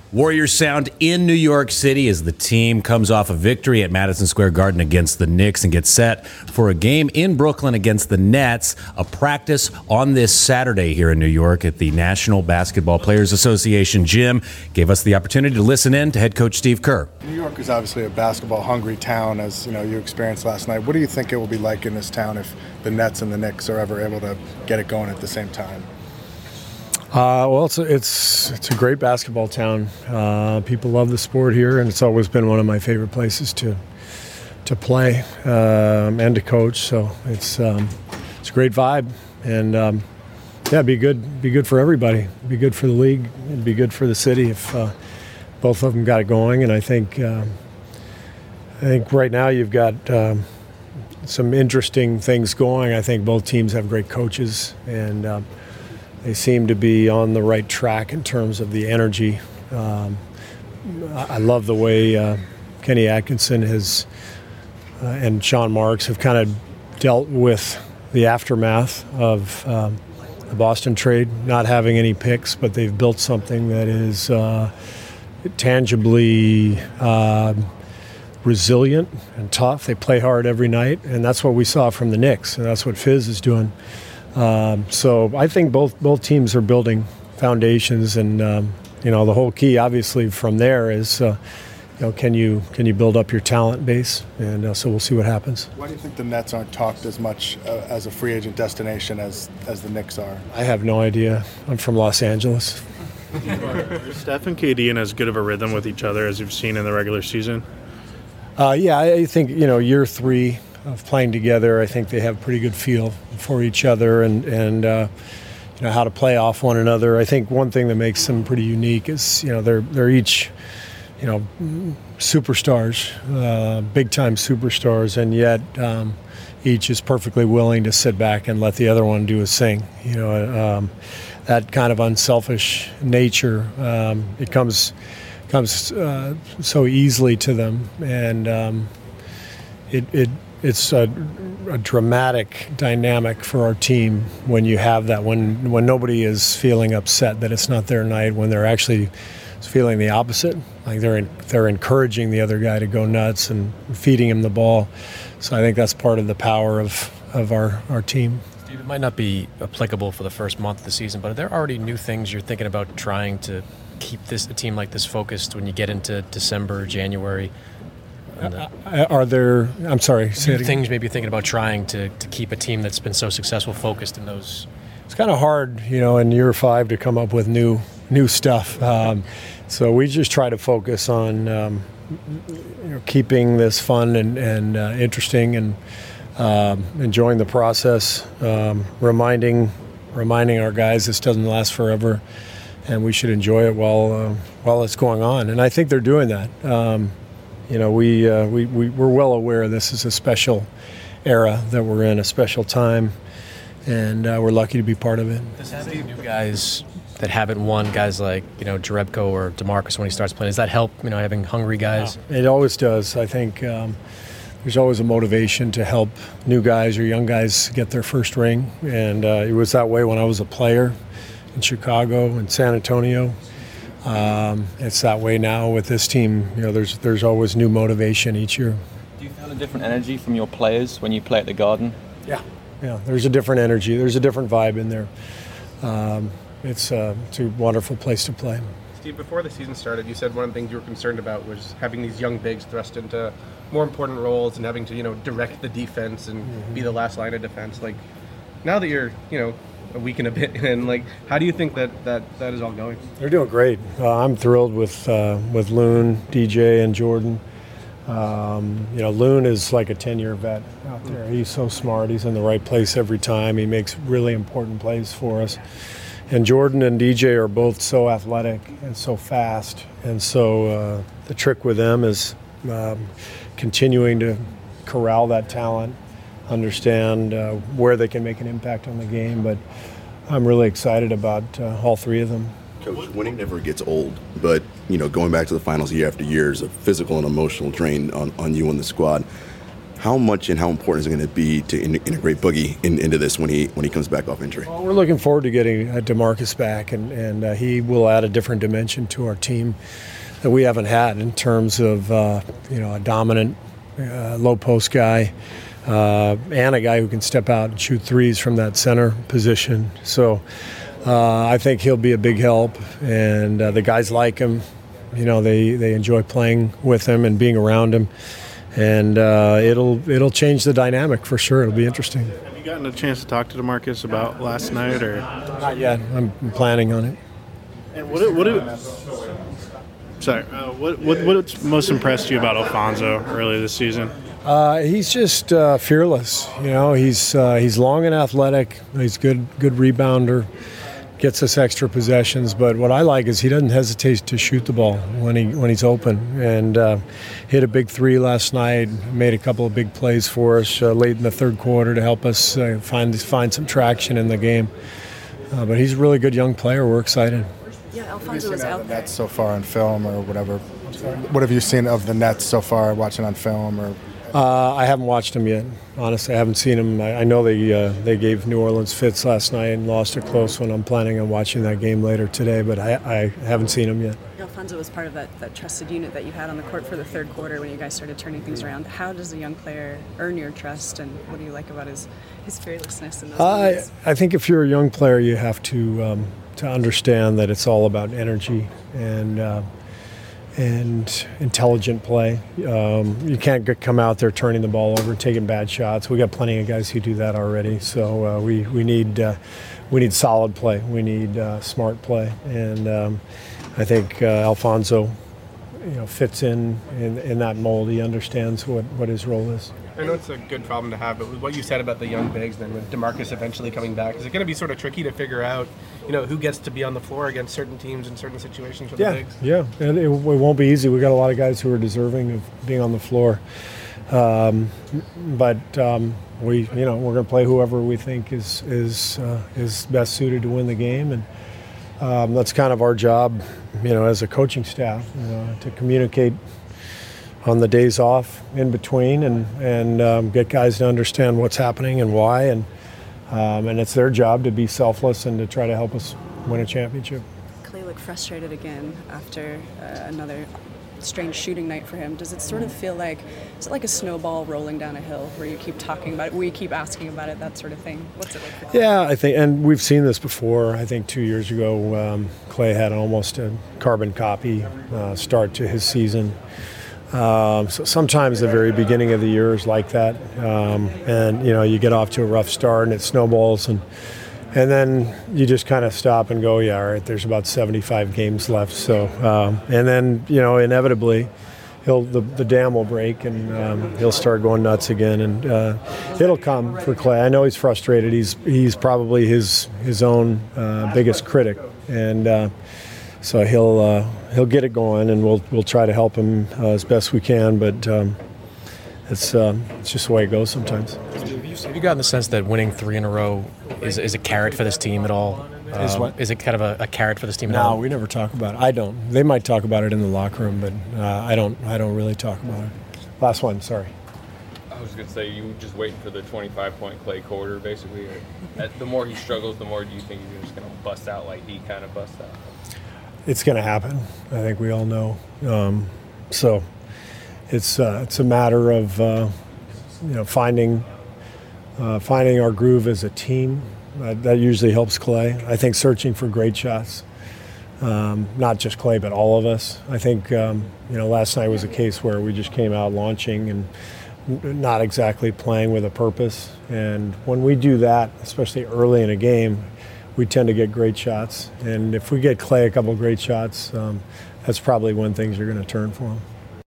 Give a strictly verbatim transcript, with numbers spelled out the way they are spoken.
Warriors sound in New York City as the team comes off a victory at Madison Square Garden against the Knicks and gets set for a game in Brooklyn against the Nets, a practice on this Saturday here in New York at the National Basketball Players Association gym. Gave us the opportunity to listen in to head coach Steve Kerr. New York is obviously a basketball-hungry town, as you know you experienced last night. What do you think it will be like in this town if the Nets and the Knicks are ever able to get it going at the same time? Uh, well, it's a, it's it's a great basketball town. Uh, people love the sport here, and it's always been one of my favorite places to to play um, and to coach. So it's um, it's a great vibe, and um, yeah, it'd be good be good for everybody. It'd be good for the league. It'd be good for the city if uh, both of them got it going. And I think um, I think right now you've got um, some interesting things going. I think both teams have great coaches, and um, they seem to be on the right track in terms of the energy. Um, I love the way uh, Kenny Atkinson has uh, and Sean Marks have kind of dealt with the aftermath of um, the Boston trade, not having any picks, but they've built something that is uh, tangibly uh, resilient and tough. They play hard every night, and that's what we saw from the Knicks, and that's what Fizz is doing. Um, so I think both both teams are building foundations, and um, you know the whole key, obviously, from there is uh, you know can you can you build up your talent base, and uh, so we'll see what happens. Why do you think the Nets aren't talked as much uh, as a free agent destination as as the Knicks are? I have no idea. I'm from Los Angeles. Are Steph and K D in as good of a rhythm with each other as you've seen in the regular season? Uh, yeah, I think you know year three of playing together, I think they have a pretty good feel for each other and, and uh, you know, how to play off one another. I think one thing that makes them pretty unique is, you know, they're they're each, you know, superstars, uh, big-time superstars, and yet um, each is perfectly willing to sit back and let the other one do his thing. You know, um, that kind of unselfish nature, um, it comes comes uh, so easily to them, and um, it it. It's a, a dramatic dynamic for our team when you have that, when when nobody is feeling upset that it's not their night, when they're actually feeling the opposite, like they're in, they're encouraging the other guy to go nuts and feeding him the ball. So I think that's part of the power of, of our, our team. Steve, it might not be applicable for the first month of the season, but are there already new things you're thinking about trying to keep this a team like this focused when you get into December, January? Uh, are there, I'm sorry, say it things maybe thinking about trying to, to keep a team that's been so successful focused in those? It's kind of hard, you know, in year five to come up with new new stuff. Um, so we just try to focus on um, you know, keeping this fun and, and uh, interesting and um, enjoying the process, um, reminding reminding our guys this doesn't last forever and we should enjoy it while, uh, while it's going on. And I think they're doing that. Um, You know, we, uh, we, we, we're well aware this is a special era that we're in, a special time, and uh, we're lucky to be part of it. Does having new guys that haven't won, guys like, you know, Jerebko or DeMarcus when he starts playing, does that help, you know, having hungry guys? It always does. I think um, there's always a motivation to help new guys or young guys get their first ring, and uh, it was that way when I was a player in Chicago and San Antonio. Um, it's that way now with this team. You know, there's there's always new motivation each year. Do you feel a different energy from your players when you play at the Garden? Yeah, yeah. There's a different energy. There's a different vibe in there. Um, it's, uh, it's a wonderful place to play. Steve, before the season started, you said one of the things you were concerned about was having these young bigs thrust into more important roles and having to, you know, direct the defense and mm-hmm. be the last line of defense. Like, now that you're, you know, a week and a bit, and like, how do you think that that, that is all going? They're doing great. Uh, I'm thrilled with uh, with Loon, D J, and Jordan. Um, you know, Loon is like a ten-year vet out there. He's so smart. He's in the right place every time. He makes really important plays for us. And Jordan and D J are both so athletic and so fast. And so uh, the trick with them is um, continuing to corral that talent, understand uh, where they can make an impact on the game. But I'm really excited about uh, all three of them. Coach, winning never gets old, but you know, going back to the finals year after year is a physical and emotional drain on, on you and the squad. How much and how important is it going to be to in- integrate Boogie in, into this when he when he comes back off injury? Well, we're looking forward to getting uh, DeMarcus back, and, and uh, he will add a different dimension to our team that we haven't had in terms of uh, you know a dominant uh, low post guy uh, and a guy who can step out and shoot threes from that center position. So uh, I think he'll be a big help, and uh, the guys like him. You know, they, they enjoy playing with him and being around him, and uh, it'll it'll change the dynamic for sure. It'll be interesting. Have you gotten a chance to talk to DeMarcus about last night, or Not yet. I'm planning on it. and what? What? Sorry, uh, what, what what's most impressed you about Alfonso earlier this season? Uh, he's just uh, fearless. You know, he's uh, he's long and athletic. He's good good rebounder. Gets us extra possessions, but what I like is he doesn't hesitate to shoot the ball when he when he's open, and uh, hit a big three last night. Made a couple of big plays for us uh, late in the third quarter to help us uh, find find some traction in the game. Uh, but he's a really good young player. We're excited. Yeah, Have you Alfonso seen was of out the there. Nets so far on film or whatever? What have you seen of the Nets so far, watching on film or? Uh, I haven't watched him yet. Honestly, I haven't seen him. I, I know they uh, they gave New Orleans fits last night and lost a close one. I'm planning on watching that game later today, but I, I haven't seen him yet. Alfonso was part of that, that trusted unit that you had on the court for the third quarter when you guys started turning things around. How does a young player earn your trust, and what do you like about his, his fearlessness in those I moments? I think if you're a young player, you have to um, to understand that it's all about energy and uh, and intelligent play. Um, you can't get, come out there turning the ball over, taking bad shots. We got plenty of guys who do that already. So uh, we we need uh, we need solid play. We need uh, smart play, and um, I think uh, Alfonso, you know, fits in, in in that mold. He understands what, what his role is. I know it's a good problem to have, but with what you said about the young bigs, then with DeMarcus eventually coming back, is it going to be sort of tricky to figure out, you know, who gets to be on the floor against certain teams in certain situations for the Yeah, bigs? yeah, and it, it won't be easy. We got a lot of guys who are deserving of being on the floor, um, but um, we, you know, we're going to play whoever we think is is uh, is best suited to win the game, and um, that's kind of our job, you know, as a coaching staff, you know, to communicate on the days off in between, and and um, get guys to understand what's happening and why, and um, and it's their job to be selfless and to try to help us win a championship. Clay looked frustrated again after uh, another strange shooting night for him. Does it sort of feel like, is it like a snowball rolling down a hill where you keep talking about it, where you keep asking about it, that sort of thing? What's it like for you? Yeah, I think, and we've seen this before. I think two years ago, um, Clay had almost a carbon copy uh, start to his season. Um, so sometimes the very beginning of the year is like that, um, and you know you get off to a rough start and it snowballs, and and then you just kind of stop and go, yeah, all right. There's about seventy-five games left, so um, and then you know inevitably, he'll the, the dam will break and um, he'll start going nuts again, and uh, it'll come for Clay. I know he's frustrated. He's he's probably his his own uh, biggest critic, and. Uh, So he'll uh, he'll get it going, and we'll we'll try to help him uh, as best we can. But um, it's um, it's just the way it goes sometimes. Have you gotten the sense that winning three in a row is, is a carrot for this team at all? Is Um, what? Is it kind of a, a carrot for this team at No, all? we never talk about it. I don't. They might talk about it in the locker room, but uh, I don't. I don't really talk about it. Last one, sorry. I was going to say, you just waiting for the twenty-five point Clay quarter, basically. Or, the more he struggles, the more do you think he's just going to bust out like he kind of busts out? It's going to happen. I think we all know. Um, so it's uh, it's a matter of uh, you know finding uh, finding our groove as a team. Uh, that usually helps Clay. I think searching for great shots, um, not just Clay, but all of us. I think um, you know last night was a case where we just came out launching and n- not exactly playing with a purpose. And when we do that, especially early in a game, we tend to get great shots. And if we get Clay a couple of great shots, um, that's probably when things are going to turn for him.